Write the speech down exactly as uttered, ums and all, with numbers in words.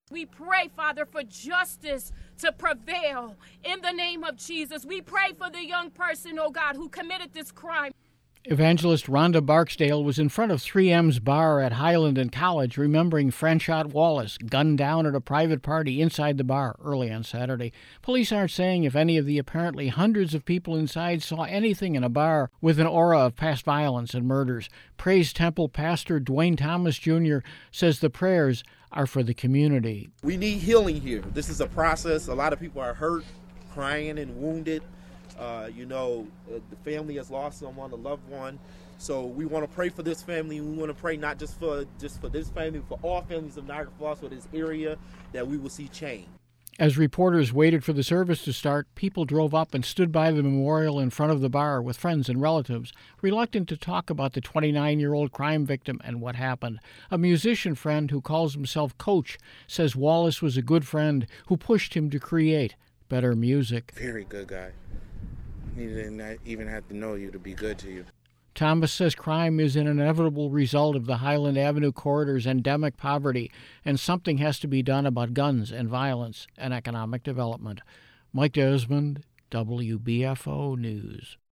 We pray, Father, for justice to prevail in the name of Jesus. We pray for the young person, oh God, who committed this crime. Evangelist Rhonda Barksdale was in front of three M's bar at Highland and College, remembering Franchot Wallace, gunned down at a private party inside the bar early on Saturday. Police aren't saying if any of the apparently hundreds of people inside saw anything in a bar with an aura of past violence and murders. Praise Temple pastor Dwayne Thomas Junior says the prayers are for the community. We need healing here. This is a process. A lot of people are hurt, crying, and wounded. Uh, you know, uh, the family has lost someone, a loved one. So we want to pray for this family. We want to pray not just for just for this family, for all families of Niagara Falls, for this area, that we will see change. As reporters waited for the service to start, people drove up and stood by the memorial in front of the bar with friends and relatives, reluctant to talk about the twenty-nine-year-old crime victim and what happened. A musician friend who calls himself Coach says Wallace was a good friend who pushed him to create better music. Very good guy. He didn't even have to know you to be good to you. Thomas says crime is an inevitable result of the Highland Avenue corridor's endemic poverty, and something has to be done about guns and violence and economic development. Mike Desmond, W B F O News.